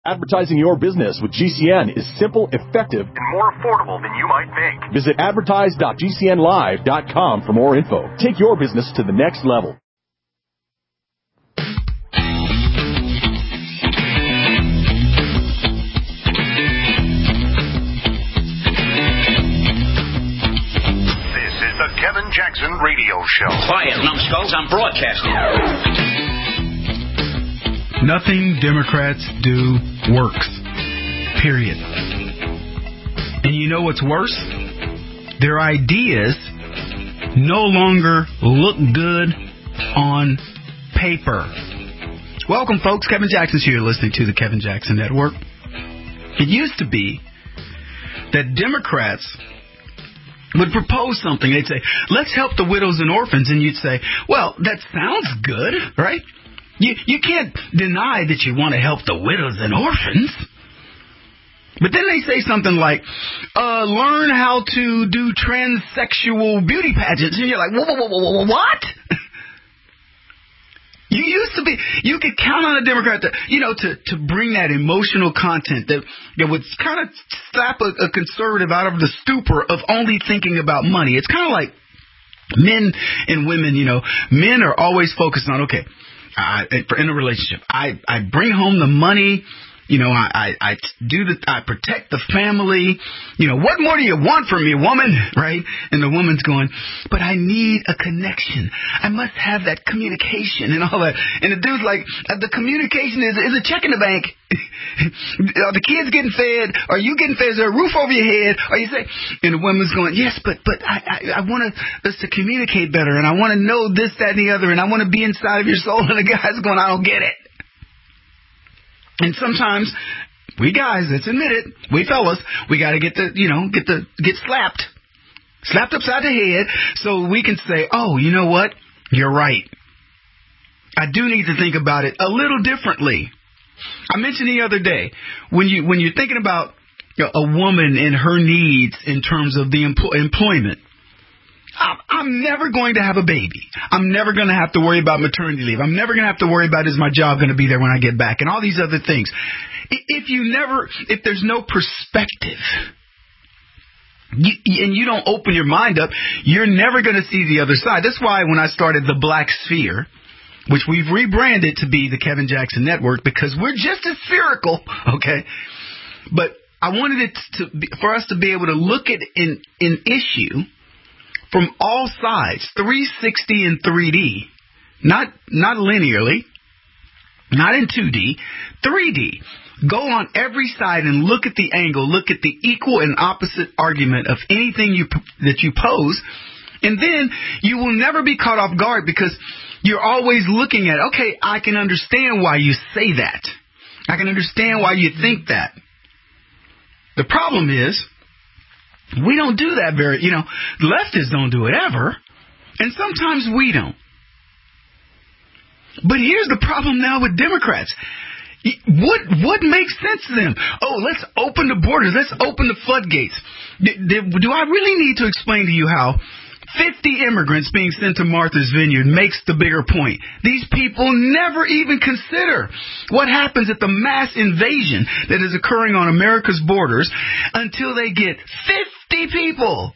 Advertising your business with GCN is simple, effective, and more affordable than you might think. Visit advertise.gcnlive.com for more info. Take your business to the next level. This is the Kevin Jackson Radio Show. Quiet, numbskulls, I'm broadcasting. Nothing Democrats do works. Period. And you know what's worse? Their ideas no longer look good on paper. Welcome, folks. Kevin Jackson's here listening to the Kevin Jackson Network. It used to be that Democrats would propose something. They'd say, let's help the widows and orphans. And you'd say, well, that sounds good, right? You can't deny that you want to help the widows and orphans. But then they say something like, learn how to do transsexual beauty pageants. And you're like, whoa, what? You could count on a Democrat to bring that emotional content that would kind of slap a conservative out of the stupor of only thinking about money. It's kind of like men and women, men are always focused on, okay, in a relationship, I bring home the money, I protect the family, what more do you want from me, woman, right? And the woman's going, but I need a connection. I must have that communication and all that. And the dude's like, the communication is a check in the bank. Are the kids getting fed? Are you getting fed? Is there a roof over your head? Are you saying? And the woman's going, yes, but I want us to communicate better, and I want to know this, that, and the other, and I want to be inside of your soul. And the guy's going, I don't get it. And sometimes we guys, let's admit it, we fellas, we got to get slapped upside the head, so we can say, oh, you know what? You're right. I do need to think about it a little differently. I mentioned the other day, when you're thinking about a woman and her needs in terms of the employment, I'm never going to have a baby. I'm never going to have to worry about maternity leave. I'm never going to have to worry about, is my job going to be there when I get back, and all these other things. If there's no perspective, and you don't open your mind up, you're never going to see the other side. That's why when I started the Black Sphere, which we've rebranded to be the Kevin Jackson Network, because we're just as spherical, okay? But I wanted for us to be able to look at an issue from all sides, 360 and 3D, not linearly, not in 2D, 3D. Go on every side and look at the angle, look at the equal and opposite argument of anything that you pose, and then you will never be caught off guard, because you're always looking at, okay, I can understand why you say that. I can understand why you think that. The problem is, we don't do that leftists don't do it ever, and sometimes we don't. But here's the problem now with Democrats. What makes sense to them? Oh, let's open the borders. Let's open the floodgates. Do I really need to explain to you how 50 immigrants being sent to Martha's Vineyard makes the bigger point? These people never even consider what happens at the mass invasion that is occurring on America's borders until they get 50 people.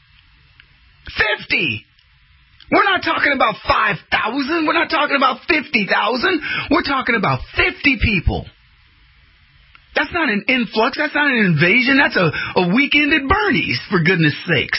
50. We're not talking about 5,000. We're not talking about 50,000. We're talking about 50 people. That's not an influx. That's not an invasion. That's a weekend at Bernie's, for goodness sakes.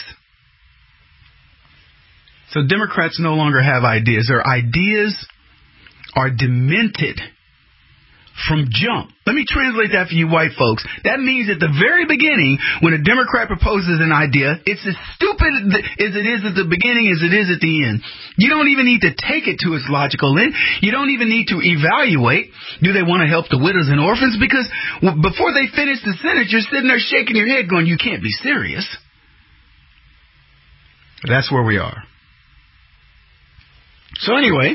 So Democrats no longer have ideas. Their ideas are demented from jump. Let me translate that for you white folks. That means at the very beginning, when a Democrat proposes an idea, it's as stupid as it is at the beginning as it is at the end. You don't even need to take it to its logical end. You don't even need to evaluate, do they want to help the widows and orphans? Because before they finish the sentence, you're sitting there shaking your head going, you can't be serious. That's where we are. So anyway,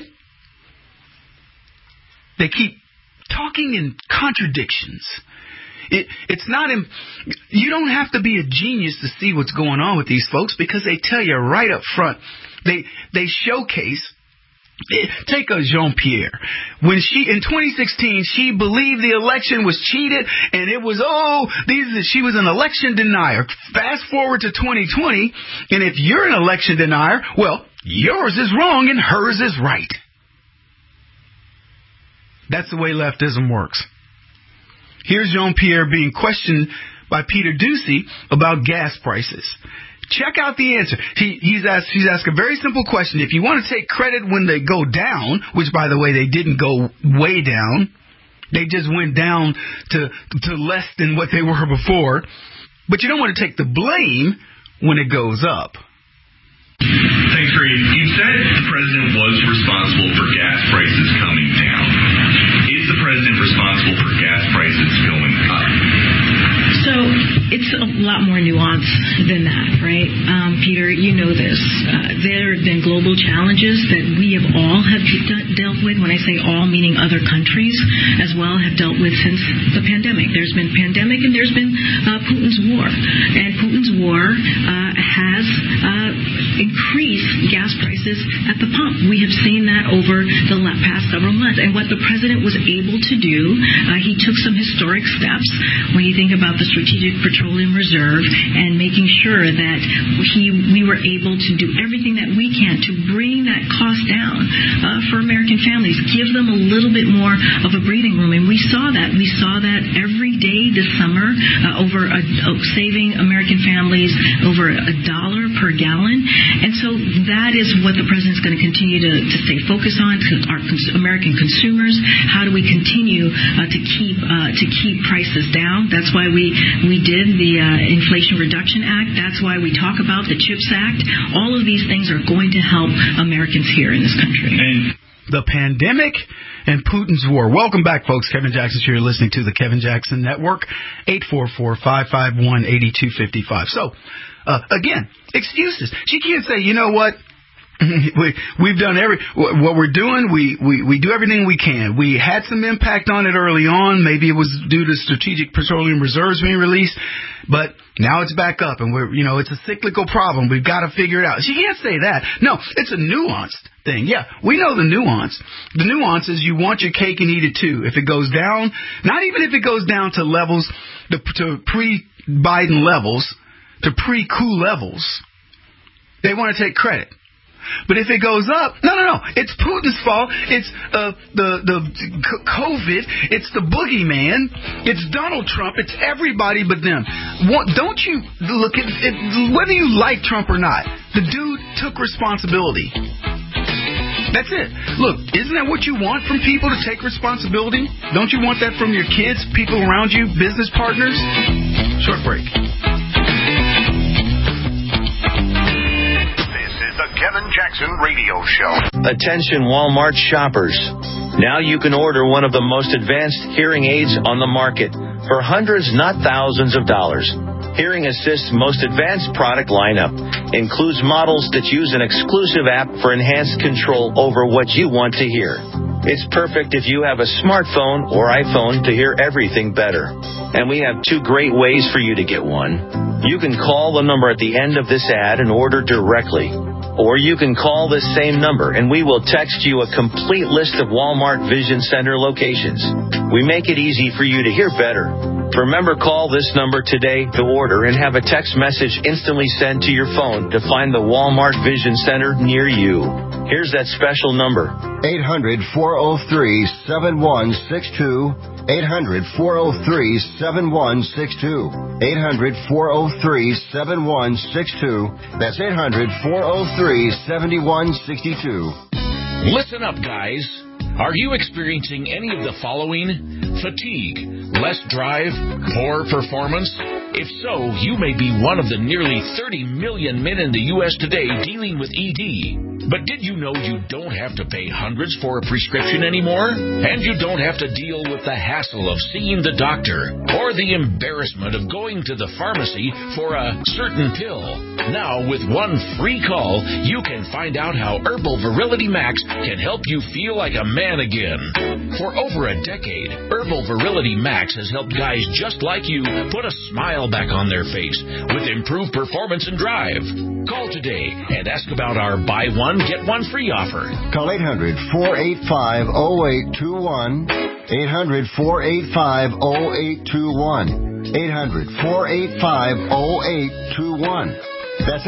they keep talking in contradictions. It's not. You don't have to be a genius to see what's going on with these folks, because they tell you right up front. They showcase Take a Jean-Pierre. When in 2016, she believed the election was cheated, and it was, she was an election denier. Fast forward to 2020, and if you're an election denier, well, yours is wrong and hers is right. That's the way leftism works. Here's Jean-Pierre being questioned by Peter Doocy about gas prices. Check out the answer. He's asked a very simple question. If you want to take credit when they go down, which, by the way, they didn't go way down. They just went down to less than what they were before. But you don't want to take the blame when it goes up. Thanks, Reed. You said the president was responsible for gas prices coming down. Is the president responsible for gas prices going up? So it's a lot more nuanced than that, right? Peter, you know this. There have been global challenges that we have all dealt with. When I say all, meaning other countries as well have dealt with since the pandemic. There's been pandemic and there's been Putin's war. And Putin's war has increased gas prices at the pump. We have seen that over the past several months. And what the president was able to do, he took some historic steps when you think about the Strategic Petroleum Reserve and making sure that we were able to do everything that we can to bring that cost down for American families, give them a little bit more of a breathing room. And we saw that. We saw that every day this summer, saving American families over $1 per gallon. And so that is what the president's going to continue to stay focused on, to our American consumers. How do we continue to keep prices down? That's why we did the Inflation Reduction Act. That's why we talk about the CHIPS Act. All of these things are going to help Americans here in this country. And the pandemic and Putin's war. Welcome back, folks. Kevin Jackson here. You're listening to the Kevin Jackson Network, 844-551-8255. So, again, excuses. She can't say, you know what? We've done what we're doing. We do everything we can. We had some impact on it early on. Maybe it was due to strategic petroleum reserves being released, but now it's back up, and it's a cyclical problem. We've got to figure it out. She can't say that. No, it's a nuanced thing. Yeah, we know the nuance. The nuance is you want your cake and eat it too. If it goes down, not even if it goes down to levels, to pre-Biden levels, to pre-coup levels, they want to take credit. But if it goes up, no. It's Putin's fault. It's the COVID. It's the boogeyman. It's Donald Trump. It's everybody but them. Don't you look at it, whether you like Trump or not, the dude took responsibility. That's it. Look, isn't that what you want from people, to take responsibility? Don't you want that from your kids, people around you, business partners? Short break. The Kevin Jackson Radio Show. Attention Walmart shoppers. Now you can order one of the most advanced hearing aids on the market for hundreds, not thousands of dollars. Hearing Assist's most advanced product lineup includes models that use an exclusive app for enhanced control over what you want to hear. It's perfect if you have a smartphone or iPhone to hear everything better. And we have 2 great ways for you to get one. You can call the number at the end of this ad and order directly. Or you can call this same number and we will text you a complete list of Walmart Vision Center locations. We make it easy for you to hear better. Remember, call this number today to order and have a text message instantly sent to your phone to find the Walmart Vision Center near you. Here's that special number. 800-403-7162. 800-403-7162. 800-403-7162. That's 800-403-7162. Listen up, guys. Are you experiencing any of the following? Fatigue, less drive, poor performance? If so, you may be one of the nearly 30 million men in the U.S. today dealing with ED. But did you know you don't have to pay hundreds for a prescription anymore? And you don't have to deal with the hassle of seeing the doctor or the embarrassment of going to the pharmacy for a certain pill. Now, with one free call, you can find out how Herbal Virility Max can help you feel like a man again. For over a decade, Herbal Virility Max has helped guys just like you put a smile back on their face with improved performance and drive. Call today and ask about our buy one, get one free offer. Call 800-485-0821. 800-485-0821. 800-485-0821. That's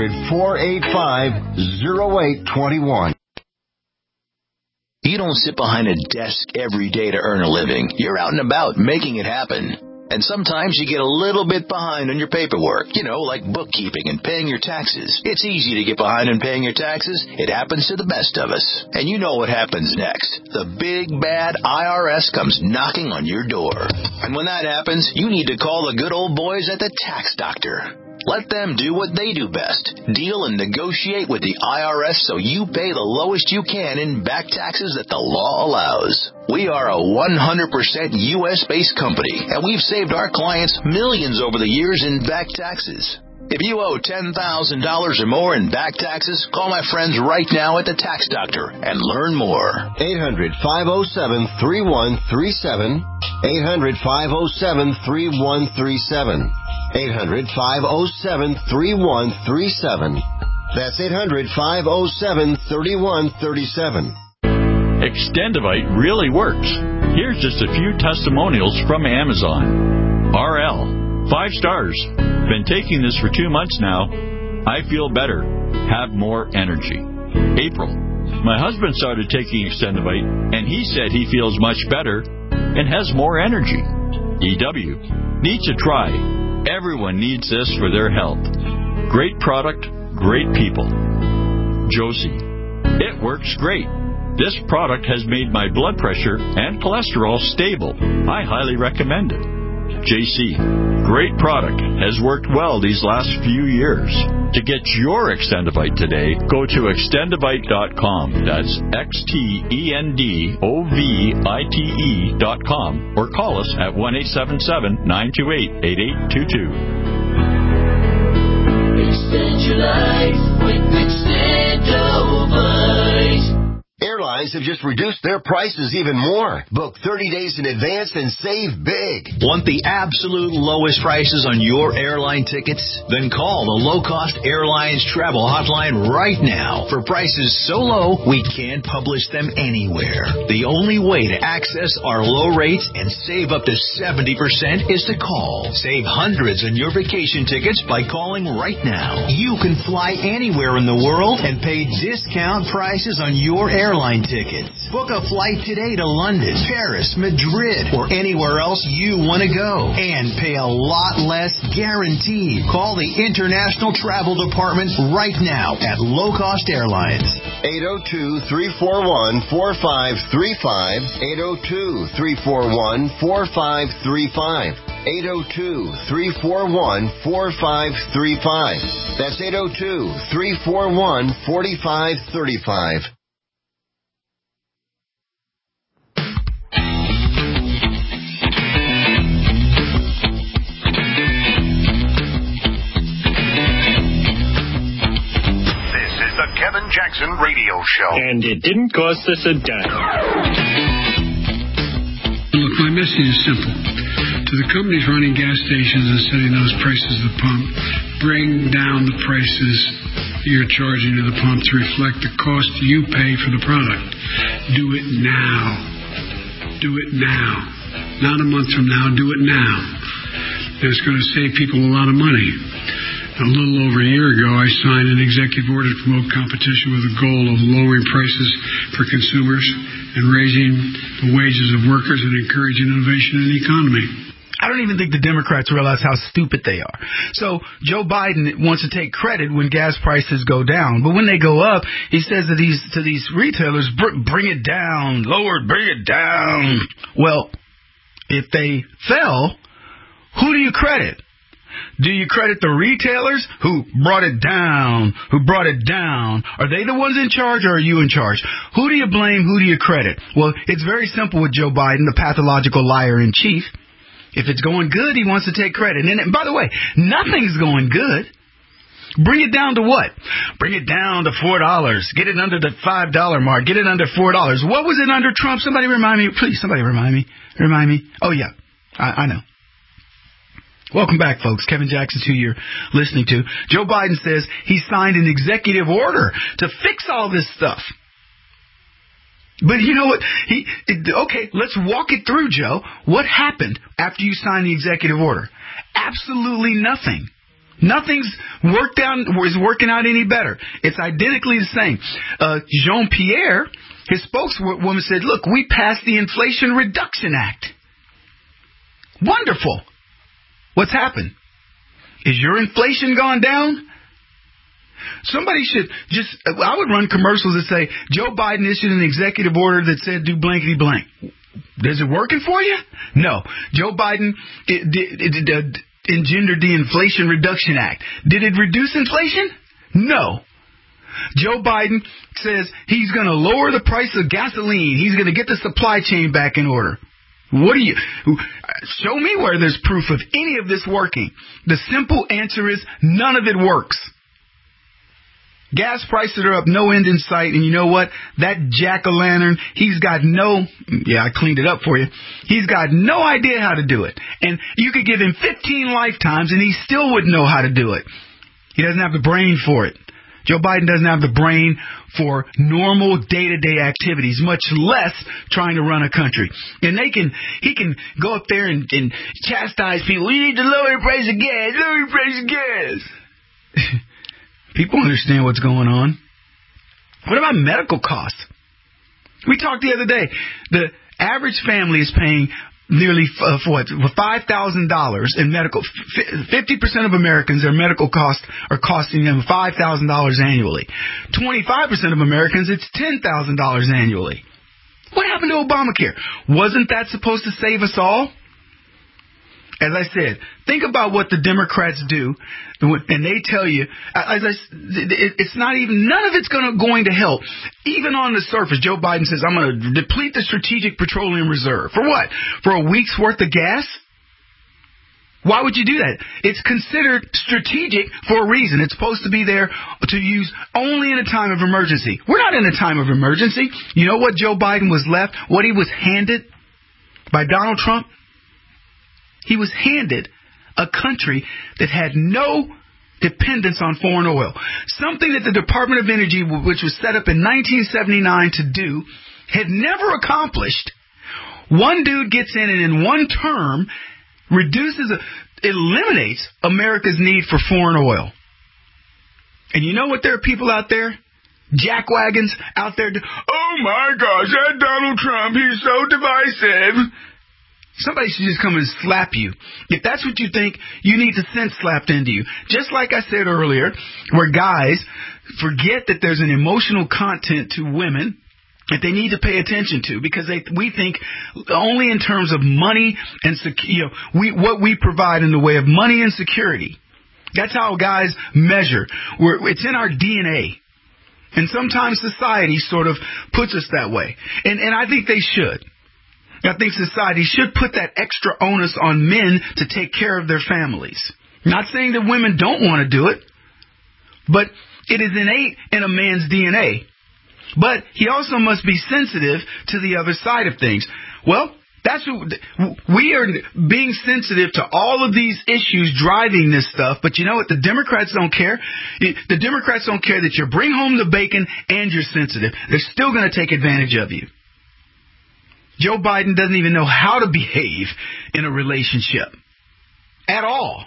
800-485-0821. You don't sit behind a desk every day to earn a living. You're out and about making it happen. And sometimes you get a little bit behind on your paperwork, like bookkeeping and paying your taxes. It's easy to get behind on paying your taxes. It happens to the best of us. And you know what happens next. The big, bad IRS comes knocking on your door. And when that happens, you need to call the good old boys at the Tax Doctor. Let them do what they do best. Deal and negotiate with the IRS so you pay the lowest you can in back taxes that the law allows. We are a 100% U.S.-based company, and we've saved our clients millions over the years in back taxes. If you owe $10,000 or more in back taxes, call my friends right now at the Tax Doctor and learn more. 800-507-3137. 800-507-3137. 800-507-3137. That's 800-507-3137. Extendivite really works. Here's just a few testimonials from Amazon. RL, 5 stars. Been taking this for 2 months now. I feel better. Have more energy. April, my husband started taking Extendivite, and he said he feels much better and has more energy. EW, need to try. Everyone needs this for their health. Great product, great people. Josie, it works great. This product has made my blood pressure and cholesterol stable. I highly recommend it. JC, great product. Has worked well these last few years. To get your Extendivite today, go to extendivite.com. That's XTENDOVITE.com or call us at 1-877-928-8822. Extend your life with Extendovite. Airlines have just reduced their prices even more. Book 30 days in advance and save big. Want the absolute lowest prices on your airline tickets? Then call the Low Cost Airlines Travel Hotline right now. For prices so low, we can't publish them anywhere. The only way to access our low rates and save up to 70% is to call. Save hundreds on your vacation tickets by calling right now. You can fly anywhere in the world and pay discount prices on your airline tickets. Book a flight today to London, Paris, Madrid, or anywhere else you want to go. And pay a lot less guaranteed. Call the International Travel Department right now at Low Cost Airlines. 802-341-4535. 802-341-4535. 802-341-4535. That's 802-341-4535. Kevin Jackson Radio Show. And it didn't cost us a dime. Look, my message is simple. To the companies running gas stations and setting those prices at the pump, bring down the prices you're charging to the pump to reflect the cost you pay for the product. Do it now. Do it now. Not a month from now. Do it now. And it's going to save people a lot of money. A little over a year ago, I signed an executive order to promote competition with the goal of lowering prices for consumers and raising the wages of workers and encouraging innovation in the economy. I don't even think the Democrats realize how stupid they are. So Joe Biden wants to take credit when gas prices go down, but when they go up, he says to these retailers, bring it down, bring it down. Well, if they fell, who do you credit? Do you credit the retailers who brought it down? Are they the ones in charge, or are you in charge? Who do you blame? Who do you credit? Well, it's very simple with Joe Biden, the pathological liar in chief. If it's going good, he wants to take credit. And by the way, nothing's going good. Bring it down to what? Bring it down to $4. Get it under the $5 mark. Get it under $4. What was it under Trump? Somebody remind me. Please, somebody remind me. Remind me. Oh, yeah. I know. Welcome back, folks. Kevin Jackson's who you're listening to. Joe Biden says he signed an executive order to fix all this stuff. But you know what? Okay, let's walk it through, Joe. What happened after you signed the executive order? Absolutely nothing. Nothing's working out any better. It's identically the same. Jean-Pierre, his spokeswoman, said, look, we passed the Inflation Reduction Act. Wonderful. What's happened? Is your inflation gone down? Somebody should I would run commercials that say, Joe Biden issued an executive order that said do blankety blank. Is it working for you? No. Joe Biden engendered the Inflation Reduction Act. Did it reduce inflation? No. Joe Biden says he's going to lower the price of gasoline. He's going to get the supply chain back in order. Show me where there's proof of any of this working. The simple answer is none of it works. Gas prices are up, no end in sight, and you know what? That jack-o'-lantern, he's got I cleaned it up for you. He's got no idea how to do it. And you could give him 15 lifetimes, and he still wouldn't know how to do it. He doesn't have the brain for it. Joe Biden doesn't have the brain for normal day-to-day activities, much less trying to run a country. And he can go up there and chastise people. We need to lower the price of gas, lower the price of gas. People understand what's going on. What about medical costs? We talked the other day. The average family is paying nearly $5,000 in medical. 50% of Americans, their medical costs are costing them $5,000 annually. 25% of Americans, it's $10,000 annually. What happened to Obamacare? Wasn't that supposed to save us all? As I said, think about what the Democrats do, and they tell you, it's not even, none of it's going to help. Even on the surface, Joe Biden says, I'm going to deplete the Strategic Petroleum Reserve. For what? For a week's worth of gas? Why would you do that? It's considered strategic for a reason. It's supposed to be there to use only in a time of emergency. We're not in a time of emergency. You know what Joe Biden was left, what he was handed by Donald Trump? He was handed a country that had no dependence on foreign oil. Something that the Department of Energy, which was set up in 1979 to do, had never accomplished. One dude gets in and in one term eliminates America's need for foreign oil. And you know what? There are people out there, jackwagons out there, oh my gosh, that Donald Trump, he's so divisive. Somebody should just come and slap you. If that's what you think, you need the sense slapped into you. Just like I said earlier, where guys forget that there's an emotional content to women that they need to pay attention to, because we think only in terms of money and what we provide in the way of money and security. That's how guys measure. It's in our DNA. And sometimes society sort of puts us that way. And I think they should. I think society should put that extra onus on men to take care of their families. Not saying that women don't want to do it, but it is innate in a man's DNA. But he also must be sensitive to the other side of things. Well, that's what we are, being sensitive to all of these issues driving this stuff. But you know what? The Democrats don't care. The Democrats don't care that you bring home the bacon and you're sensitive. They're still going to take advantage of you. Joe Biden doesn't even know how to behave in a relationship at all.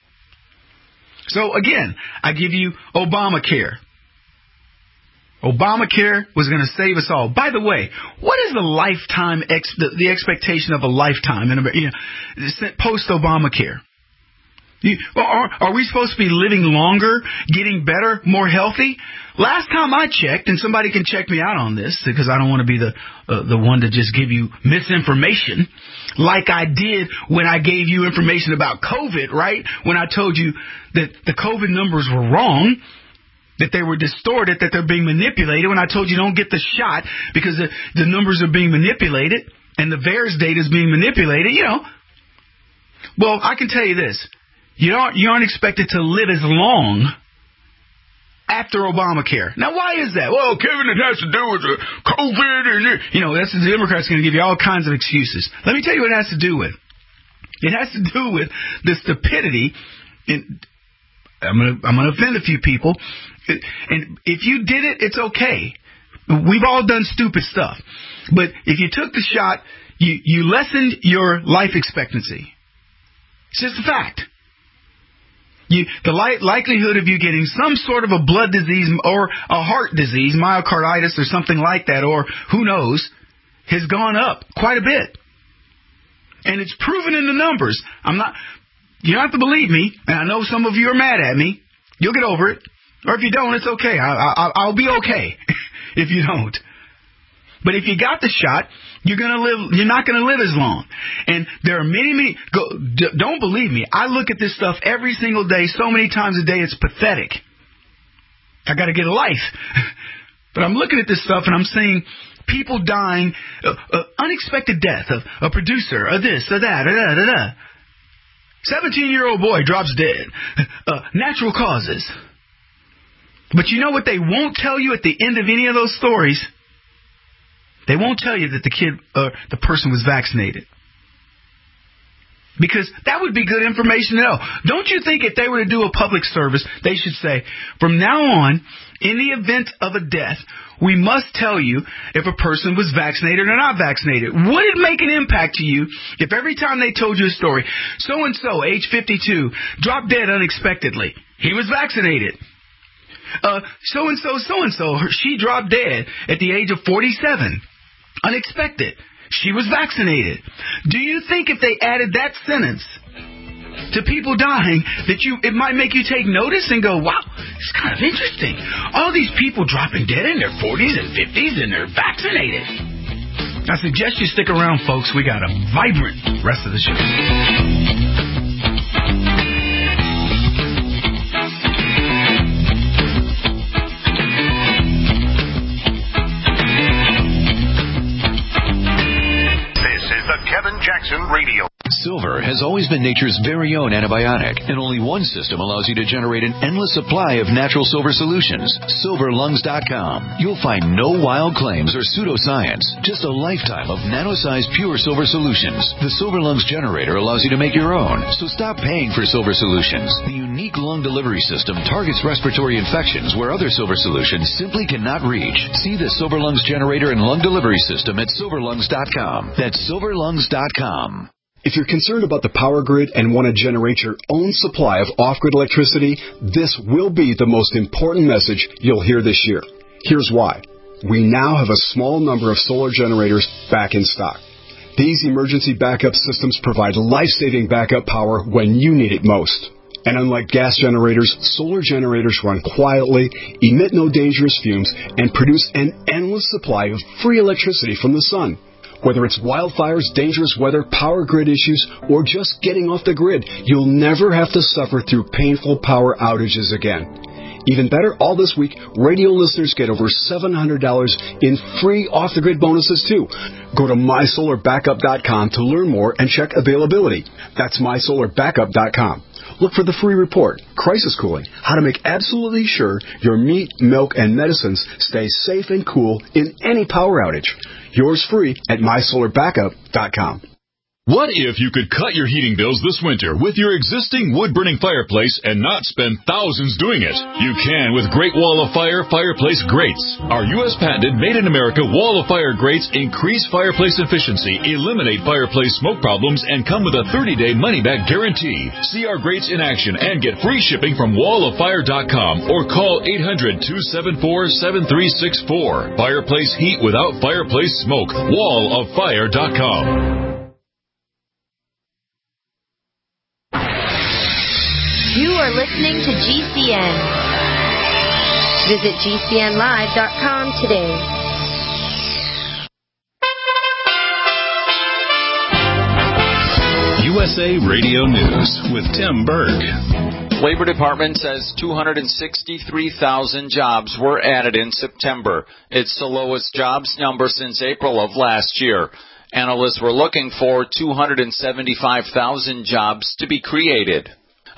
So again, I give you Obamacare. Obamacare was going to save us all. By the way, what is the lifetime the expectation of a lifetime in America, post Obamacare? Are we supposed to be living longer, getting better, more healthy? Last time I checked, and somebody can check me out on this because I don't want to be the one to just give you misinformation like I did when I gave you information about COVID, right? When I told you that the COVID numbers were wrong, that they were distorted, that they're being manipulated. When I told you don't get the shot because the numbers are being manipulated and the VAERS data is being manipulated, Well, I can tell you this. You aren't expected to live as long after Obamacare. Now, why is that? Well, Kevin, it has to do with the COVID. That's the Democrats going to give you all kinds of excuses. Let me tell you what it has to do with. It has to do with the stupidity. I'm going to offend a few people. And if you did it, it's okay. We've all done stupid stuff. But if you took the shot, you lessened your life expectancy. It's just a fact. The likelihood of you getting some sort of a blood disease or a heart disease, myocarditis or something like that, or who knows, has gone up quite a bit. And it's proven in the numbers. You don't have to believe me, and I know some of you are mad at me. You'll get over it. Or if you don't, it's okay. I'll be okay if you don't. But if you got the shot, you're not going to live as long. And there are many, don't believe me. I look at this stuff every single day, so many times a day, it's pathetic. I got to get a life. But I'm looking at this stuff and I'm seeing people dying, unexpected death of a producer, a this, a that, 17-year-old boy drops dead. Natural causes. But you know what they won't tell you at the end of any of those stories? They won't tell you that the kid or the person was vaccinated. Because that would be good information to know. Don't you think if they were to do a public service, they should say, from now on, in the event of a death, we must tell you if a person was vaccinated or not vaccinated. Would it make an impact to you if every time they told you a story, so-and-so, age 52, dropped dead unexpectedly. He was vaccinated. So-and-so, she dropped dead at the age of 47. Unexpected. She was vaccinated. Do you think if they added that sentence to people dying, that it might make you take notice and go, wow, it's kind of interesting. All these people dropping dead in their 40s and 50s and they're vaccinated. I suggest you stick around, folks. We got a vibrant rest of the show. Kevin Jackson Radio. Silver has always been nature's very own antibiotic, and only one system allows you to generate an endless supply of natural silver solutions. SilverLungs.com. You'll find no wild claims or pseudoscience, just a lifetime of nano-sized pure silver solutions. The Silver Lungs generator allows you to make your own, so stop paying for silver solutions. The unique lung delivery system targets respiratory infections where other silver solutions simply cannot reach. See the Silver Lungs generator and lung delivery system at SilverLungs.com. That's SilverLungs.com. If you're concerned about the power grid and want to generate your own supply of off-grid electricity, this will be the most important message you'll hear this year. Here's why. We now have a small number of solar generators back in stock. These emergency backup systems provide life-saving backup power when you need it most. And unlike gas generators, solar generators run quietly, emit no dangerous fumes, and produce an endless supply of free electricity from the sun. Whether it's wildfires, dangerous weather, power grid issues, or just getting off the grid, you'll never have to suffer through painful power outages again. Even better, all this week, radio listeners get over $700 in free off-the-grid bonuses, too. Go to MySolarBackup.com to learn more and check availability. That's MySolarBackup.com. Look for the free report, Crisis Cooling, how to make absolutely sure your meat, milk, and medicines stay safe and cool in any power outage. Yours free at MySolarBackup.com. What if you could cut your heating bills this winter with your existing wood-burning fireplace and not spend thousands doing it? You can with Great Wall of Fire fireplace grates. Our U.S. patented made-in-America Wall of Fire grates increase fireplace efficiency, eliminate fireplace smoke problems, and come with a 30-day money-back guarantee. See our grates in action and get free shipping from walloffire.com or call 800-274-7364. Fireplace heat without fireplace smoke. walloffire.com. You are listening to GCN. Visit GCNlive.com today. USA Radio News with Tim Berg. Labor Department says 263,000 jobs were added in September. It's the lowest jobs number since April of last year. Analysts were looking for 275,000 jobs to be created.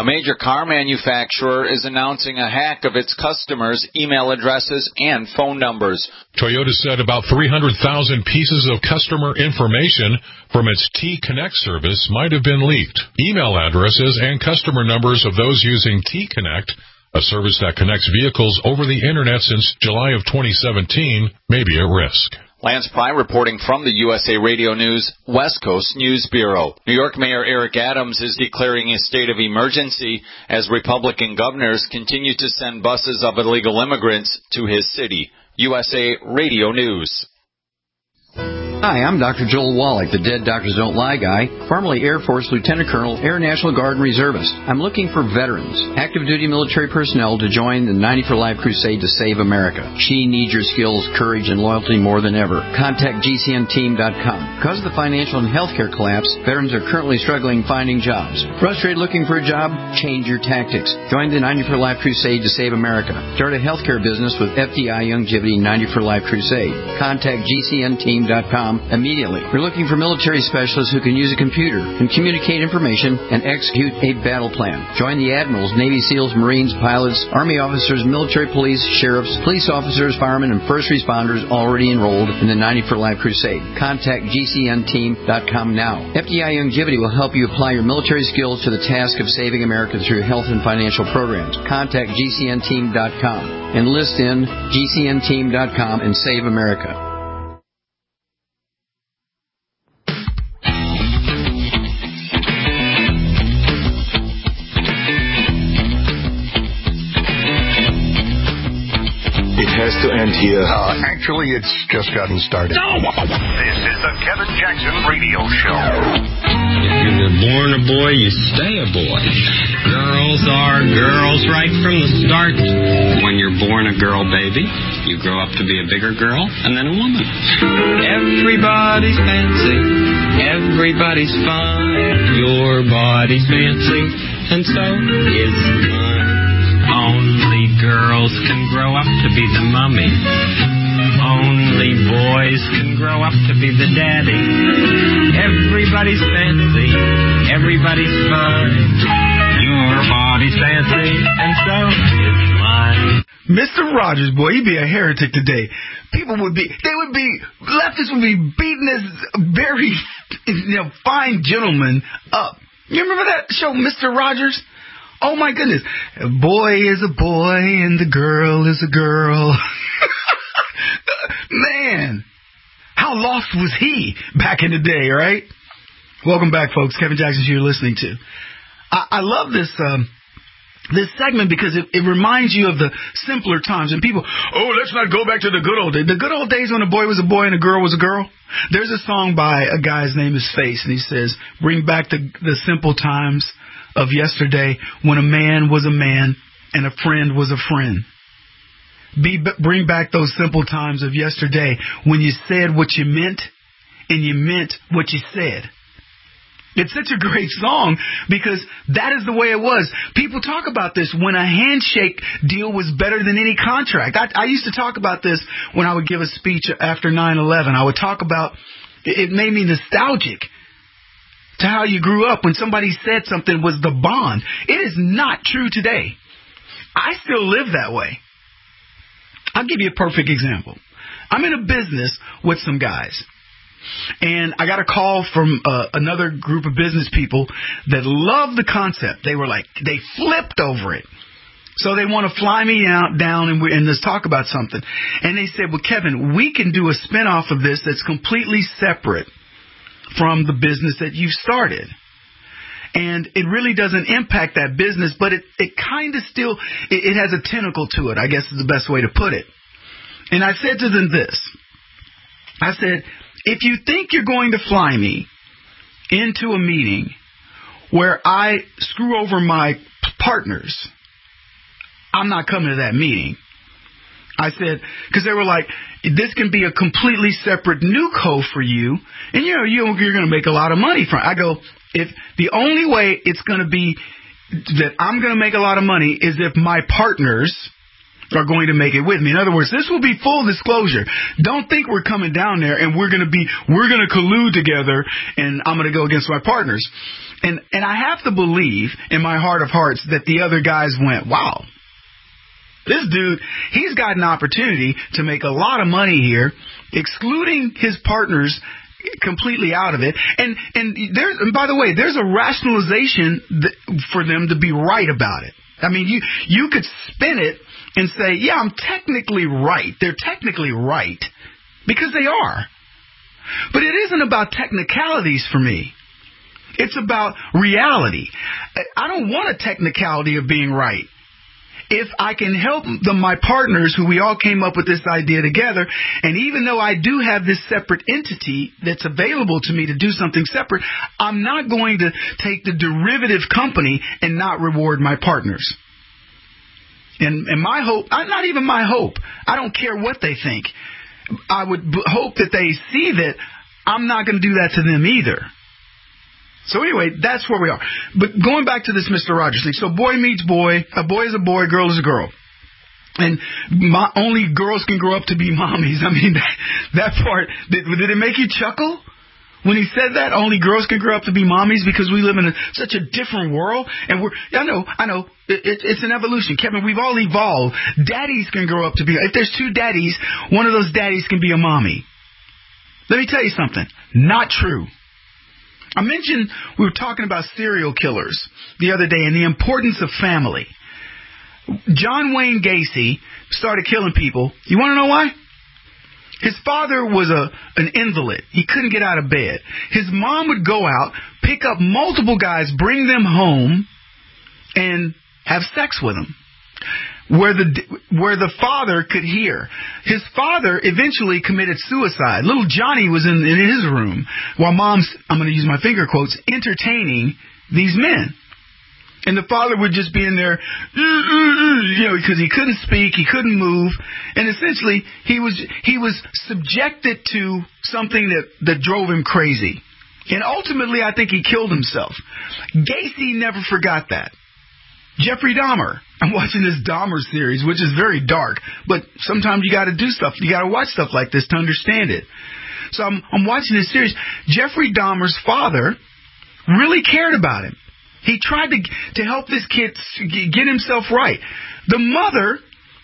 A major car manufacturer is announcing a hack of its customers' email addresses and phone numbers. Toyota said about 300,000 pieces of customer information from its T-Connect service might have been leaked. Email addresses and customer numbers of those using T-Connect, a service that connects vehicles over the Internet since July of 2017, may be at risk. Lance Pry reporting from the USA Radio News West Coast News Bureau. New York Mayor Eric Adams is declaring a state of emergency as Republican governors continue to send buses of illegal immigrants to his city. USA Radio News. Hi, I'm Dr. Joel Wallach, the Dead Doctors Don't Lie guy, formerly Air Force Lieutenant Colonel, Air National Guard and Reservist. I'm looking for veterans, active duty military personnel to join the 90 for Life crusade to save America. She needs your skills, courage, and loyalty more than ever. Contact GCNteam.com. Because of the financial and healthcare collapse, veterans are currently struggling finding jobs. Frustrated looking for a job? Change your tactics. Join the 90 for Life crusade to save America. Start a healthcare business with FDI Youngevity 90 for Life crusade. Contact GCNteam.com immediately. We're looking for military specialists who can use a computer and communicate information and execute a battle plan. Join the admirals, Navy SEALs, Marines, pilots, Army officers, military police, sheriffs, police officers, firemen, and first responders already enrolled in the 90 for Life crusade. Contact GCNteam.com now. FDI Youngevity will help you apply your military skills to the task of saving America through health and financial programs. Contact GCNteam.com. Enlist in GCNteam.com and save America. Has to end here. Actually, it's just gotten started. No! This is the Kevin Jackson Radio Show. If you were born a boy, you stay a boy. Girls are girls right from the start. When you're born a girl baby, you grow up to be a bigger girl and then a woman. Everybody's fancy. Everybody's fine. Your body's fancy, and so is mine. Only girls can grow up to be the mummy. Only boys can grow up to be the daddy. Everybody's fancy. Everybody's fine. Your body's fancy, and so is mine. Mr. Rogers, boy, he'd be a heretic today. Leftists would be beating this very, fine gentleman up. You remember that show, Mr. Rogers? Oh, my goodness. A boy is a boy and the girl is a girl. Man, how lost was he back in the day, right? Welcome back, folks. Kevin Jackson, you're listening to. I love this segment because it reminds you of the simpler times. And people, let's not go back to the good old days. The good old days when a boy was a boy and a girl was a girl. There's a song by a guy's name is Face, and he says, bring back the simple times of yesterday when a man was a man and a friend was a friend. Bring back those simple times of yesterday when you said what you meant and you meant what you said. It's such a great song because that is the way it was. People talk about this when a handshake deal was better than any contract. I used to talk about this when I would give a speech after 9/11. I would talk about, it made me nostalgic to how you grew up when somebody said something was the bond. It is not true today. I still live that way. I'll give you a perfect example. I'm in a business with some guys, and I got a call from another group of business people that love the concept. They were like, they flipped over it. So they want to fly me down and let's talk about something. And they said, well, Kevin, we can do a spinoff of this that's completely separate from the business that you started. And it really doesn't impact that business, but it kind of still, it has a tentacle to it, I guess is the best way to put it. And I said to them this. I said, if you think you're going to fly me into a meeting where I screw over my partners, I'm not coming to that meeting. I said, because they were like, this can be a completely separate NewCo for you, and you're going to make a lot of money from it. I go, if the only way it's going to be that I'm going to make a lot of money is if my partners are going to make it with me. In other words, this will be full disclosure. Don't think we're coming down there and we're going to collude together and I'm going to go against my partners. And I have to believe in my heart of hearts that the other guys went, wow, this dude, he's got an opportunity to make a lot of money here, excluding his partners completely out of it. And by the way, there's a rationalization for them to be right about it. I mean, you could spin it and say, yeah, I'm technically right. They're technically right because they are. But it isn't about technicalities for me. It's about reality. I don't want a technicality of being right. If I can help my partners who we all came up with this idea together, and even though I do have this separate entity that's available to me to do something separate, I'm not going to take the derivative company and not reward my partners. And my hope, not even my hope, I don't care what they think. I would hope that they see that I'm not going to do that to them either. So anyway, that's where we are. But going back to this Mr. Rogers thing. So boy meets boy. A boy is a boy, girl is a girl. And only girls can grow up to be mommies. I mean, that part, did it make you chuckle? When he said that, only girls can grow up to be mommies because we live in such a different world. And I know, it's an evolution. Kevin, we've all evolved. Daddies can grow up to be, if there's two daddies, one of those daddies can be a mommy. Let me tell you something. Not true. I mentioned we were talking about serial killers the other day and the importance of family. John Wayne Gacy started killing people. You want to know why? His father was an invalid. He couldn't get out of bed. His mom would go out, pick up multiple guys, bring them home, and have sex with them. Where the father could hear. His father eventually committed suicide. Little Johnny was in his room while mom's, I'm going to use my finger quotes, entertaining these men. And the father would just be in there, because he couldn't speak, he couldn't move, and essentially he was subjected to something that drove him crazy. And ultimately, I think he killed himself. Gacy never forgot that. Jeffrey Dahmer. I'm watching this Dahmer series, which is very dark, but sometimes you got to do stuff. You got to watch stuff like this to understand it. So I'm watching this series. Jeffrey Dahmer's father really cared about him. He tried to help this kid get himself right. The mother,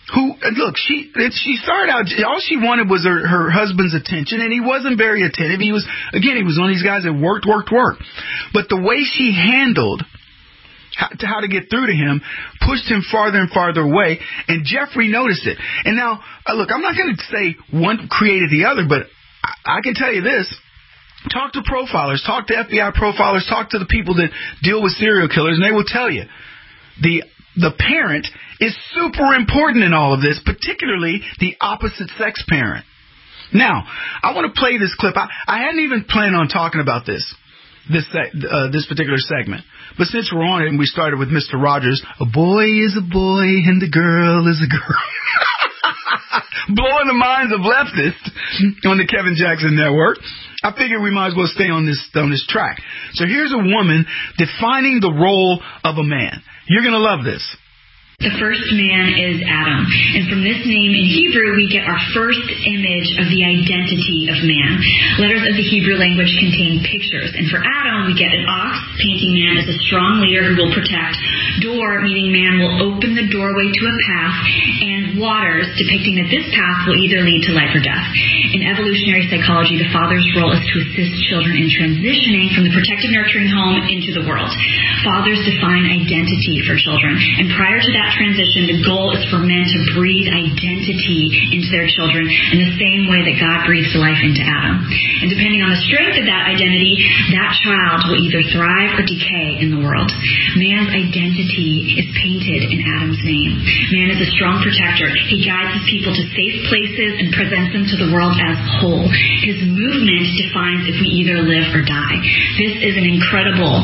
she started out, all she wanted was her husband's attention, and he wasn't very attentive. He was one of these guys that worked. But the way she handled how to get through to him pushed him farther and farther away, and Jeffrey noticed it. And now, look, I'm not going to say one created the other, but I can tell you this. Talk to profilers, talk to FBI profilers, talk to the people that deal with serial killers, and they will tell you the parent is super important in all of this, particularly the opposite sex parent. Now, I want to play this clip. I hadn't even planned on talking about this particular segment. But since we're on it and we started with Mr. Rogers, a boy is a boy and a girl is a girl. Blowing the minds of leftists on the Kevin Jackson Network. I figured we might as well stay on this track. So here's a woman defining the role of a man. You're going to love this. The first man is Adam. And from this name in Hebrew, we get our first image of the identity of man. Letters of the Hebrew language contain pictures. And for Adam, we get an ox, painting man as a strong leader who will protect. Door, meaning man will open the doorway to a path. And waters, depicting that this path will either lead to life or death. In evolutionary psychology, the father's role is to assist children in transitioning from the protective nurturing home into the world. Fathers define identity for children. And prior to that transition, the goal is for men to breathe identity into their children in the same way that God breathes life into Adam. And depending on the strength of that identity, that child will either thrive or decay in the world. Man's identity is painted in Adam's name. Man is a strong protector. He guides his people to safe places and presents them to the world as whole. His movement defines if we either live or die. This is an incredible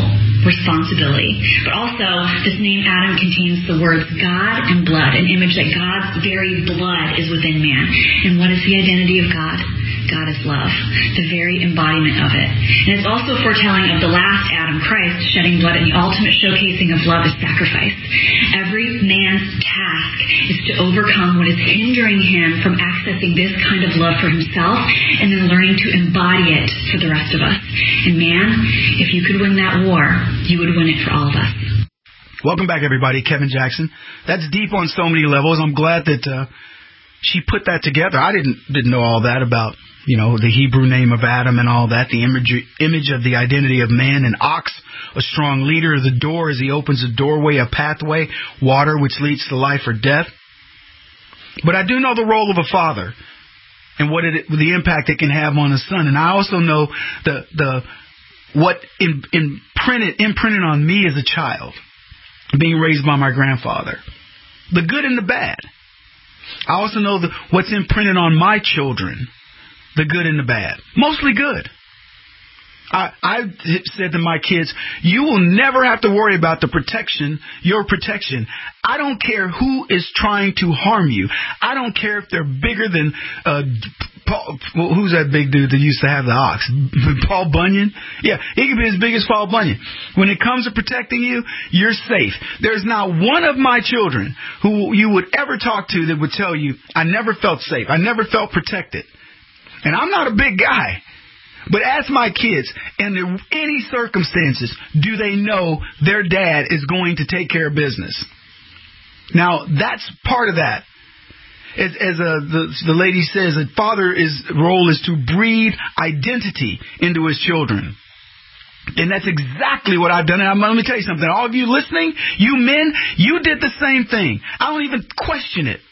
responsibility. But also, this name Adam contains the words God and blood, an image that God's very blood is within man. And what is the identity of God? God is love, the very embodiment of it. And it's also foretelling of the last Adam, Christ, shedding blood, and the ultimate showcasing of love is sacrifice. Every man's task is to overcome what is hindering him from accessing this kind of love for himself and then learning to embody it for the rest of us. And man, if you could win that war, you would win it for all of us. Welcome back, everybody. Kevin Jackson. That's deep on so many levels. I'm glad that she put that together. I didn't know all that about, the Hebrew name of Adam and all that, the image of the identity of man, an ox, a strong leader, the door as he opens a doorway, a pathway, water which leads to life or death. But I do know the role of a father and the impact it can have on a son. And I also know what imprinted on me as a child, being raised by my grandfather, the good and the bad. I also know what's imprinted on my children, the good and the bad, mostly good. I said to my kids, you will never have to worry about your protection. I don't care who is trying to harm you. I don't care if they're bigger than Paul. Who's that big dude that used to have the ox? Paul Bunyan? Yeah, he could be as big as Paul Bunyan. When it comes to protecting you, you're safe. There's not one of my children who you would ever talk to that would tell you, I never felt safe. I never felt protected. And I'm not a big guy. But ask my kids, in any circumstances, do they know their dad is going to take care of business? Now, that's part of that. As the lady says, a father's role is to breathe identity into his children. And that's exactly what I've done. And let me tell you something. All of you listening, you men, you did the same thing. I don't even question it.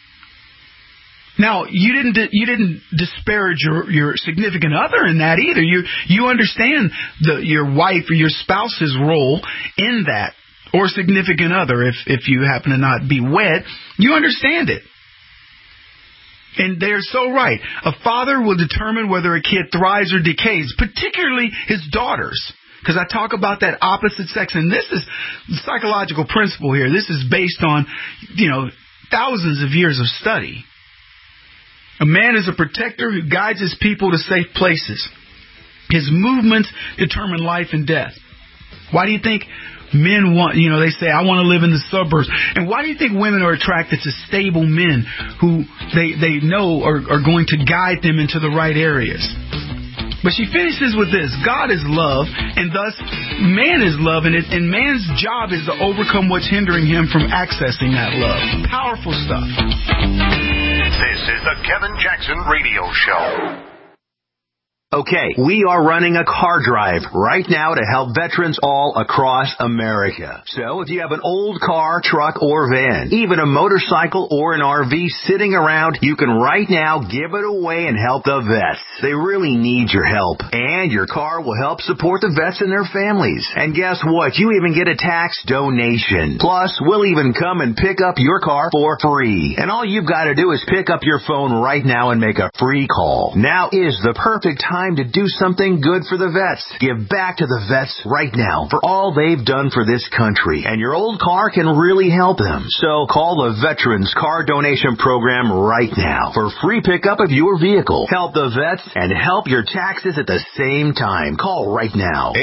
Now, you didn't disparage your significant other in that either. You understand your wife or your spouse's role in that, or significant other if you happen to not be wed. You understand it. And they're so right. A father will determine whether a kid thrives or decays, particularly his daughters. Because I talk about that opposite sex, and this is the psychological principle here. This is based on, thousands of years of study. A man is a protector who guides his people to safe places. His movements determine life and death. Why do you think men want, they say, I want to live in the suburbs. And why do you think women are attracted to stable men who they know are going to guide them into the right areas? But she finishes with this. God is love, and thus man is love, and man's job is to overcome what's hindering him from accessing that love. Powerful stuff. This is the Kevin Jackson Radio Show. Okay, we are running a car drive right now to help veterans all across America. So if you have an old car, truck, or van, even a motorcycle or an RV sitting around, you can right now give it away and help the vets. They really need your help. And your car will help support the vets and their families. And guess what? You even get a tax donation. Plus, we'll even come and pick up your car for free. And all you've got to do is pick up your phone right now and make a free call. Now is the perfect time to do something good for the vets. Give back to the vets right now for all they've done for this country. And your old car can really help them. So call the Veterans Car Donation Program right now for free pickup of your vehicle. Help the vets and help your taxes at the same time. Call right now.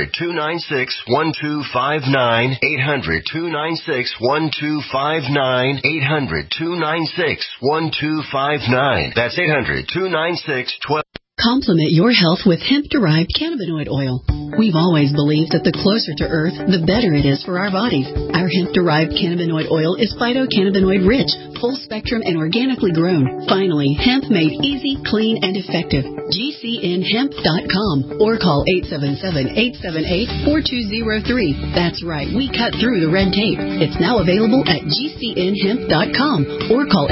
800-296-1259. 800-296-1259. 800-296-1259. That's 800-296-1259. Complement your health with hemp-derived cannabinoid oil. We've always believed that the closer to Earth, the better it is for our bodies. Our hemp-derived cannabinoid oil is phytocannabinoid rich, full spectrum, and organically grown. Finally, hemp made easy, clean, and effective. GCNhemp.com or call 877-878-4203. That's right, we cut through the red tape. It's now available at GCNhemp.com or call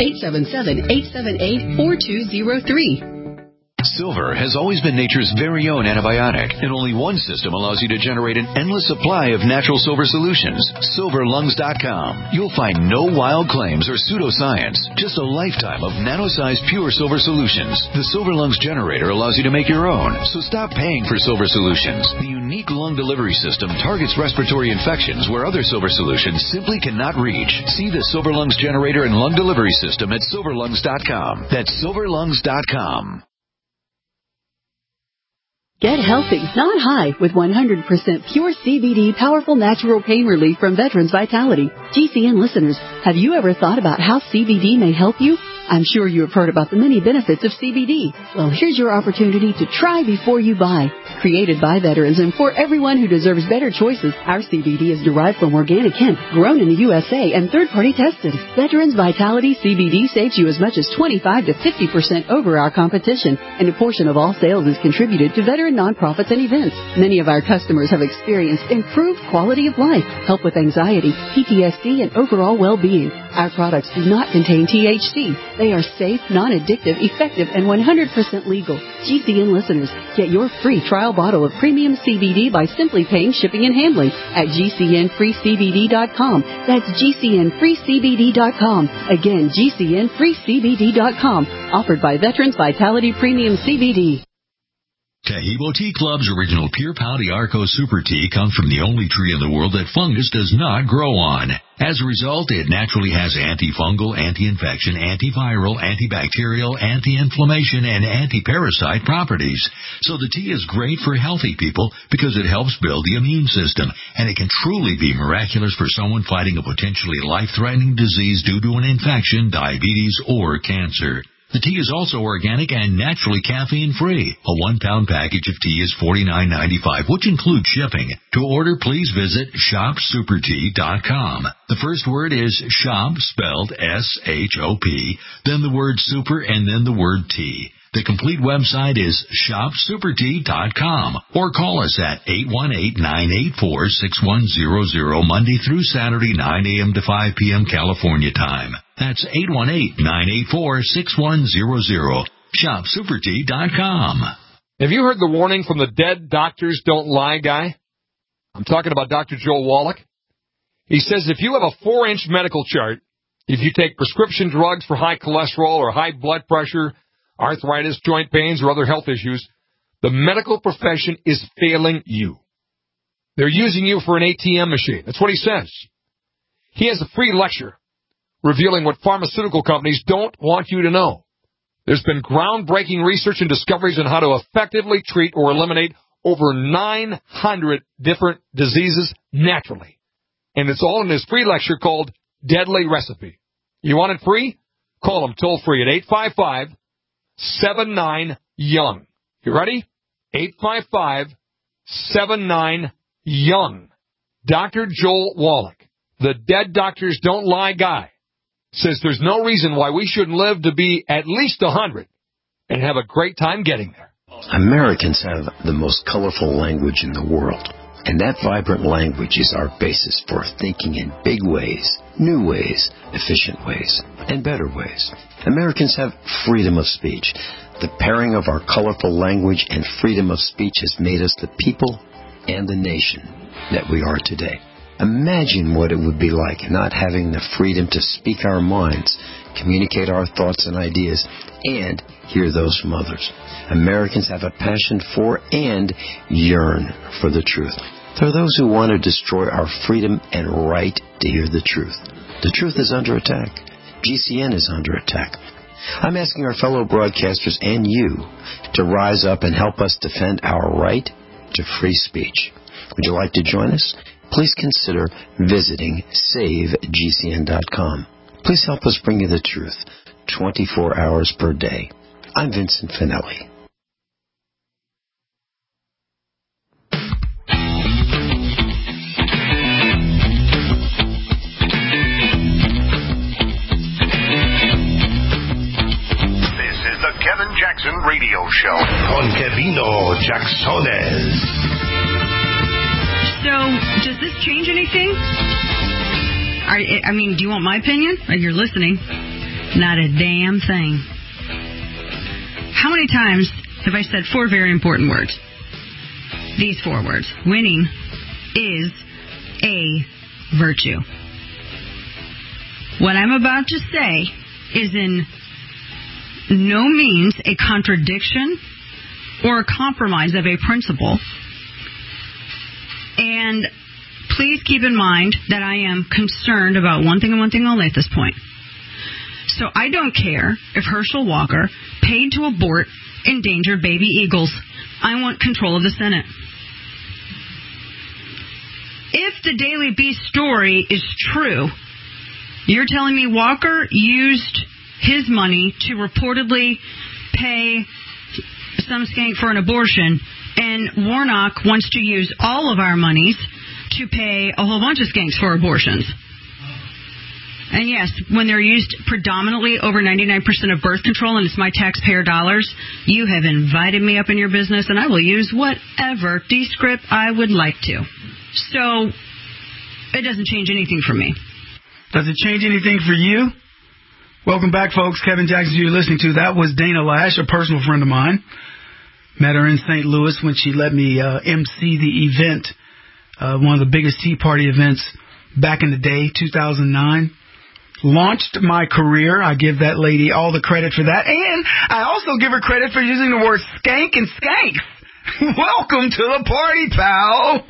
877-878-4203. Silver has always been nature's very own antibiotic, and only one system allows you to generate an endless supply of natural silver solutions. SilverLungs.com. You'll find no wild claims or pseudoscience, just a lifetime of nano-sized pure silver solutions. The Silver Lungs generator allows you to make your own, so stop paying for silver solutions. The unique lung delivery system targets respiratory infections where other Silver solutions simply cannot reach. See the Silver Lungs generator and lung delivery system at silverlungs.com. That's silverlungs.com. Get healthy, not high, with 100% pure CBD powerful natural pain relief from Veterans Vitality. GCN listeners, have you ever thought about how CBD may help you? I'm sure you have heard about the many benefits of CBD. Well, here's your opportunity to try before you buy. Created by veterans and for everyone who deserves better choices, our CBD is derived from organic hemp, grown in the USA, and third-party tested. Veterans Vitality CBD saves you as much as 25 to 50% over our competition, and a portion of all sales is contributed to veteran nonprofits and events. Many of our customers have experienced improved quality of life, help with anxiety, PTSD, and overall well-being. Our products do not contain THC. They are safe, non-addictive, effective, and 100% legal. GCN listeners, get your free trial bottle of premium CBD by simply paying shipping and handling at GCNFreeCBD.com. That's GCNFreeCBD.com. Again, GCNFreeCBD.com. Offered by Veterans Vitality Premium CBD. Tahibo Tea Club's original Pure Pau d'Arco Super Tea comes from the only tree in the world that fungus does not grow on. As a result, it naturally has antifungal, anti-infection, antiviral, antibacterial, anti-inflammation, and anti-parasite properties. So the tea is great for healthy people because it helps build the immune system, and it can truly be miraculous for someone fighting a potentially life-threatening disease due to an infection, diabetes, or cancer. The tea is also organic and naturally caffeine-free. A 1-pound package of tea is $49.95, which includes shipping. To order, please visit shopsupertea.com. The first word is shop, spelled S-H-O-P, then the word super, and then the word tea. The complete website is shopsupertea.com, or call us at 818-984-6100 Monday through Saturday, 9 a.m. to 5 p.m. California time. That's 818-984-6100. Shopsupertea.com. Have you heard the warning from the Dead Doctors Don't Lie guy? I'm talking about Dr. Joel Wallach. He says if you have a 4-inch medical chart, if you take prescription drugs for high cholesterol or high blood pressure, arthritis, joint pains, or other health issues, the medical profession is failing you. They're using you for an ATM machine. That's what he says. He has a free lecture revealing what pharmaceutical companies don't want you to know. There's been groundbreaking research and discoveries on how to effectively treat or eliminate over 900 different diseases naturally. And it's all in his free lecture called Deadly Recipe. You want it free? Call him toll free at 855-79-YOUNG. You ready? 855-79-YOUNG. Dr. Joel Wallach, the Dead Doctors Don't Lie guy, says there's no reason why we shouldn't live to be at least 100 and have a great time getting there. Americans have the most colorful language in the world, and that vibrant language is our basis for thinking in big ways, new ways, efficient ways, and better ways. Americans have freedom of speech. The pairing of our colorful language and freedom of speech has made us the people and the nation that we are today. Imagine what it would be like not having the freedom to speak our minds, communicate our thoughts and ideas, and hear those from others. Americans have a passion for and yearn for the truth. There are those who want to destroy our freedom and right to hear the truth. The truth is under attack. GCN is under attack. I'm asking our fellow broadcasters and you to rise up and help us defend our right to free speech. Would you like to join us? Please consider visiting SaveGCN.com. Please help us bring you the truth 24 hours per day. I'm Vincent Finelli. Kevin Jackson Radio Show con Kevino Jacksones. So, does this change anything? I mean, do you want my opinion? You're listening. Not a damn thing. How many times have I said 4 very important words? These 4 words. Winning is a virtue. What I'm about to say is in no means a contradiction or a compromise of a principle. keep in mind that I am concerned about one thing and one thing only at this point. So I don't care if Herschel Walker paid to abort endangered baby eagles. I want control of the Senate. If the Daily Beast story is true, you're telling me Walker used his money to reportedly pay some skank for an abortion, and Warnock wants to use all of our monies to pay a whole bunch of skanks for abortions. And yes, when they're used predominantly over 99% of birth control, and it's my taxpayer dollars, you have invited me up in your business, and I will use whatever descript I would like to. So it doesn't change anything for me. Does it change anything for you? Welcome back, folks. Kevin Jackson, you're listening to. That was Dana Lash, a personal friend of mine. Met her in St. Louis when she let me MC the event, one of the biggest Tea Party events back in the day, 2009. Launched my career. I give that lady all the credit for that. And I also give her credit for using the word skank and skanks. Welcome to the party, pal.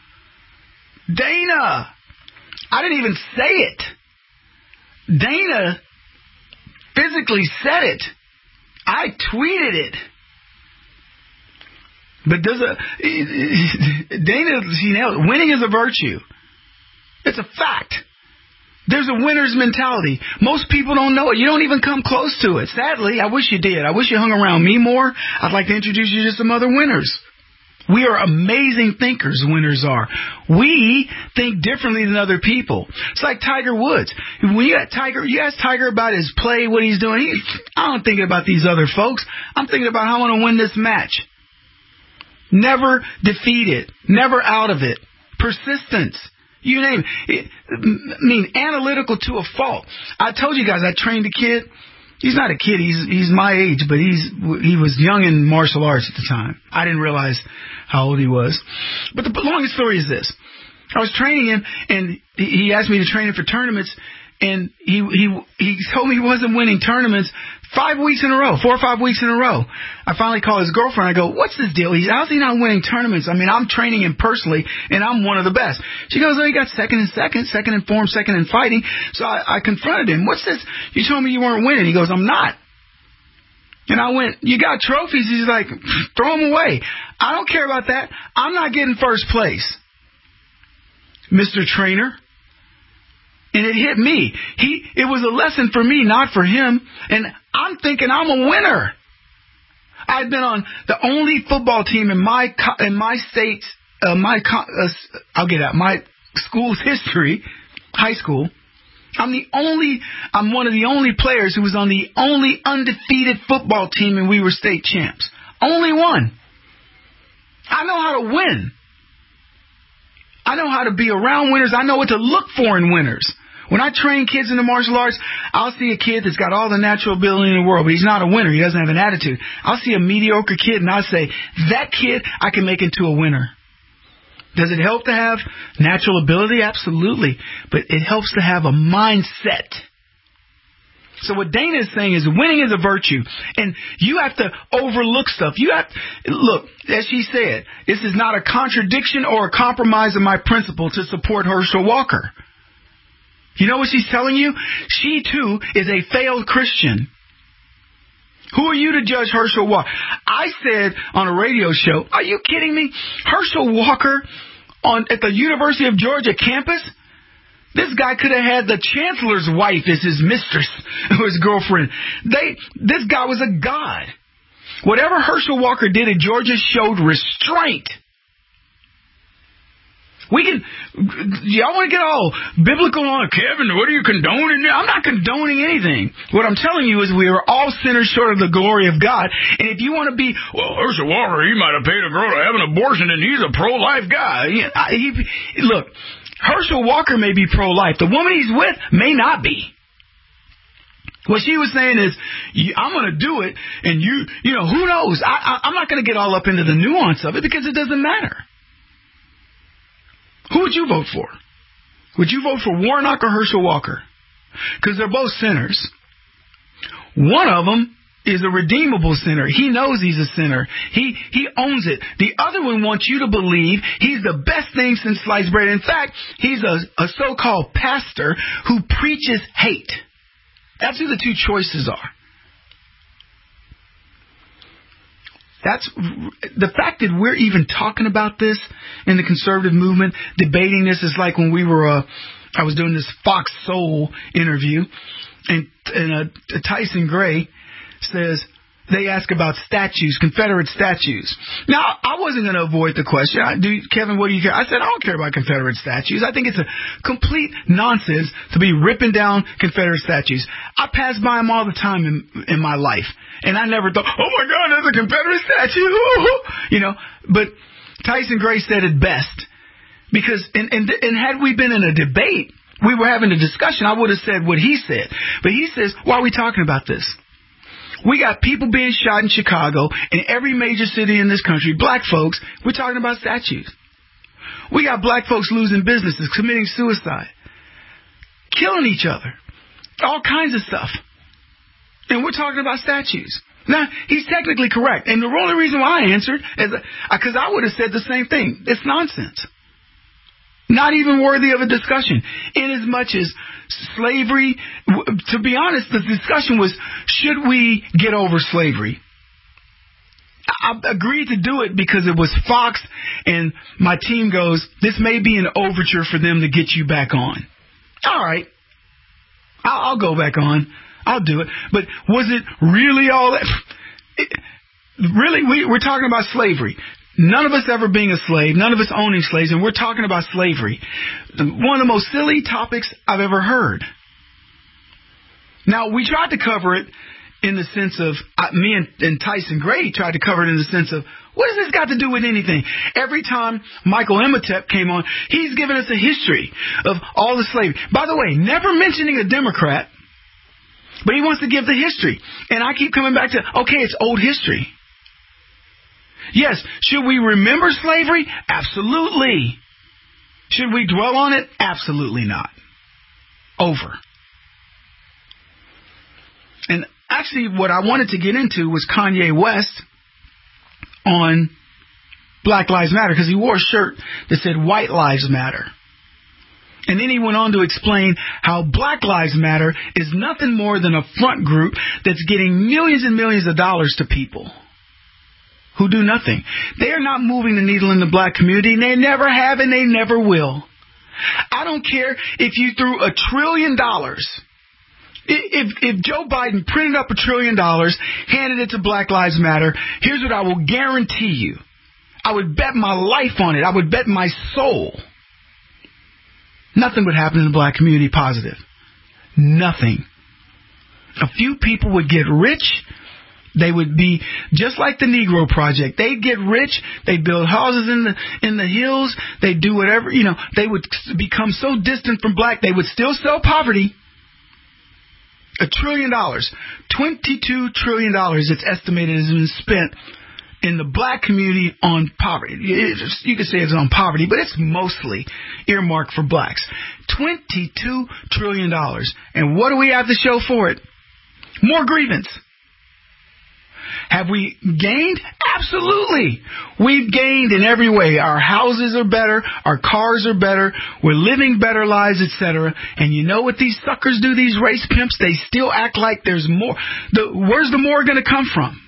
Dana. I didn't even say it. Dana physically said it. I tweeted it. But Dana, she nailed it. Winning is a virtue. It's a fact. There's a winner's mentality. Most people don't know it. You don't even come close to it. Sadly, I wish you did. I wish you hung around me more. I'd like to introduce you to some other winners. We are amazing thinkers, winners are. We think differently than other people. It's like Tiger Woods. When you ask Tiger about his play, what he's doing, I'm not thinking about these other folks. I'm thinking about how I'm going to win this match. Never defeated. Never out of it. Persistence. You name it. I mean, analytical to a fault. I told you guys I trained a kid. He's not a kid. He's my age, but he was young in martial arts at the time. I didn't realize how old he was. But the longest story is this. I was training him, and he asked me to train him for tournaments, and he told me he wasn't winning tournaments 5 weeks in a row, 4 or 5 weeks in a row. I finally called his girlfriend. I go, what's this deal? How's he not winning tournaments? I mean, I'm training him personally, and I'm one of the best. She goes, oh, he got second in form, second in fighting. So I confronted him. What's this? You told me you weren't winning. He goes, I'm not. And I went, you got trophies? He's like, throw them away. I don't care about that. I'm not getting first place, Mr. Trainer. And it hit me. It was a lesson for me, not for him. And I'm thinking I'm a winner. I've been on the only football team in my state, my school's history, high school. I'm one of the only players who was on the only undefeated football team, and we were state champs. Only one. I know how to win. I know how to be around winners. I know what to look for in winners. When I train kids in the martial arts, I'll see a kid that's got all the natural ability in the world, but he's not a winner. He doesn't have an attitude. I'll see a mediocre kid, and I'll say, that kid I can make into a winner. Does it help to have natural ability? Absolutely. But it helps to have a mindset. So what Dana is saying is winning is a virtue, and you have to overlook stuff. Look, as she said, this is not a contradiction or a compromise of my principle to support Herschel Walker. You know what she's telling you? She, too, is a failed Christian. Who are you to judge Herschel Walker? I said on a radio show, are you kidding me? Herschel Walker at the University of Georgia campus? This guy could have had the chancellor's wife as his mistress or his girlfriend. This guy was a god. Whatever Herschel Walker did at Georgia showed restraint. Y'all want to get all biblical on Kevin? What are you condoning? I'm not condoning anything. What I'm telling you is we are all sinners short of the glory of God. And if you want to be, well, Herschel Walker, he might have paid a girl to have an abortion, and he's a pro-life guy. Look, Herschel Walker may be pro-life. The woman he's with may not be. What she was saying is, I'm going to do it, and you know, who knows? I'm not going to get all up into the nuance of it because it doesn't matter. Who would you vote for? Would you vote for Warnock or Herschel Walker? Because they're both sinners. One of them is a redeemable sinner. He knows he's a sinner. He owns it. The other one wants you to believe he's the best thing since sliced bread. In fact, he's a so-called pastor who preaches hate. That's who the two choices are. That's the fact that we're even talking about this in the conservative movement, debating this is like when we were, I was doing this Fox Soul interview, and Tyson Gray says, they ask about statues, Confederate statues. Now, I wasn't going to avoid the question. Kevin, what do you care? I said, I don't care about Confederate statues. I think it's a complete nonsense to be ripping down Confederate statues. I pass by them all the time in my life. And I never thought, oh my God, there's a Confederate statue. You know, but Tyson Gray said it best. Because, and had we been in a debate, we were having a discussion, I would have said what he said. But he says, why are we talking about this? We got people being shot in Chicago, in every major city in this country, black folks, we're talking about statues. We got black folks losing businesses, committing suicide, killing each other, all kinds of stuff. And we're talking about statues. Now, he's technically correct. And the only reason why I answered is because I would have said the same thing. It's nonsense. Not even worthy of a discussion. In as much as slavery, to be honest, the discussion was, should we get over slavery? I agreed to do it because it was Fox, and my team goes, this may be an overture for them to get you back on. All right. I'll go back on. I'll do it. But was it really all that? Really, we're talking about slavery. None of us ever being a slave, none of us owning slaves, and we're talking about slavery. One of the most silly topics I've ever heard. Now, we tried to cover it in the sense of, me and Tyson Gray tried to cover it in the sense of, what has this got to do with anything? Every time Michael Imhotep came on, he's given us a history of all the slavery. By the way, never mentioning a Democrat, but he wants to give the history. And I keep coming back to, okay, it's old history. Yes, should we remember slavery? Absolutely. Should we dwell on it? Absolutely not. Over. And actually, what I wanted to get into was Kanye West on Black Lives Matter, because he wore a shirt that said White Lives Matter. And then he went on to explain how Black Lives Matter is nothing more than a front group that's getting millions and millions of dollars to people who do nothing. They are not moving the needle in the black community, and they never have and they never will. I don't care if you threw $1 trillion. If Joe Biden printed up $1 trillion, handed it to Black Lives Matter, here's what I will guarantee you. I would bet my life on it. I would bet my soul. Nothing would happen in the black community positive. Nothing. A few people would get rich. They would be just like the Negro Project. They'd get rich. They'd build houses in the hills. They'd do whatever. You know, they would become so distant from black, they would still sell poverty. $1 trillion. $22 trillion it's estimated has been spent in the black community on poverty. You could say it's on poverty, but it's mostly earmarked for blacks. $22 trillion. And what do we have to show for it? More grievance. Have we gained? Absolutely. We've gained in every way. Our houses are better. Our cars are better. We're living better lives, etc. And you know what these suckers do, these race pimps? They still act like there's more. Where's the more going to come from?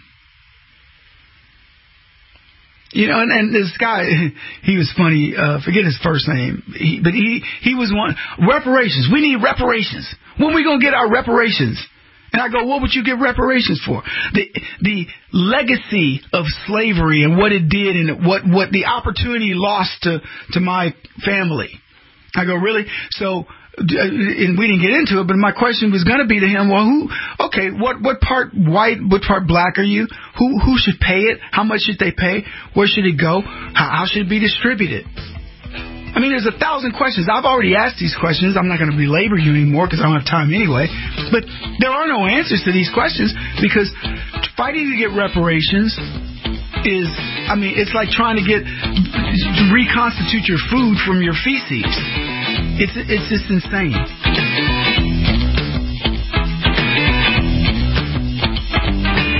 You know, and this guy, he was funny. Forget his first name. But he was one. Reparations. We need reparations. When are we going to get our reparations? And I go, what would you give reparations for? The legacy of slavery and what it did and what the opportunity lost to my family. I go, really? So, and we didn't get into it, but my question was going to be to him, well, what part white, what part black are you? Who should pay it? How much should they pay? Where should it go? How should it be distributed? I mean, there's 1,000 questions. I've already asked these questions. I'm not going to belabor you anymore because I don't have time anyway. But there are no answers to these questions because fighting to get reparations is, I mean, it's like trying to reconstitute your food from your feces. It's just insane.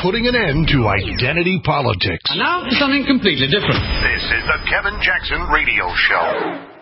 putting an end to identity politics. And now for something completely different. This is the Kevin Jackson Radio Show.